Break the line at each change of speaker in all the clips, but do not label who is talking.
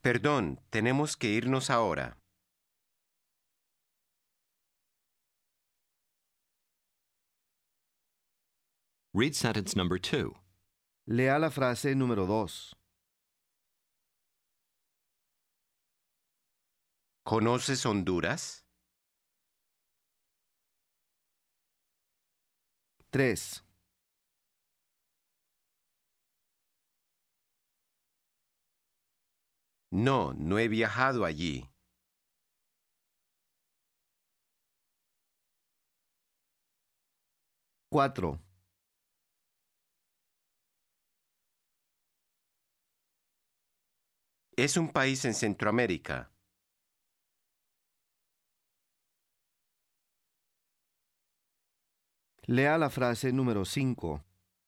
Perdón, tenemos que irnos ahora.
Read sentence number 2.
Lea la frase número 2.
¿Conoces Honduras?
3.
No, no he viajado allí.
4.
Es un país en Centroamérica.
Lea la frase número 5.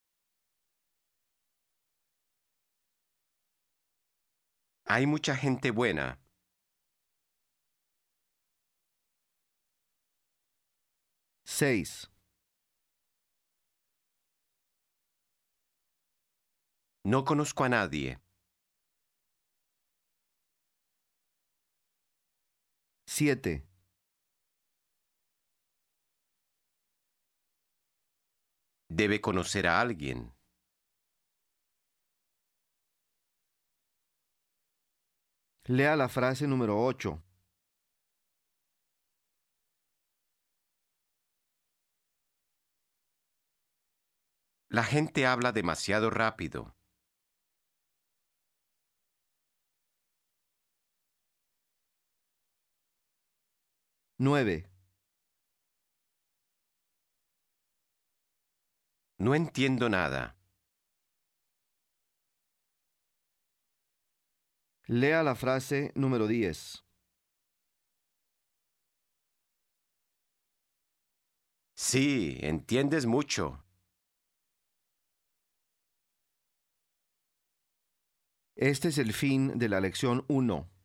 Hay mucha gente buena.
6.
No conozco a nadie.
7.
Debe conocer a alguien.
Lea la frase número 8.
La gente habla demasiado rápido.
9.
No entiendo nada.
Lea la frase número 10.
Sí, entiendes mucho.
Este es el fin de la lección 1.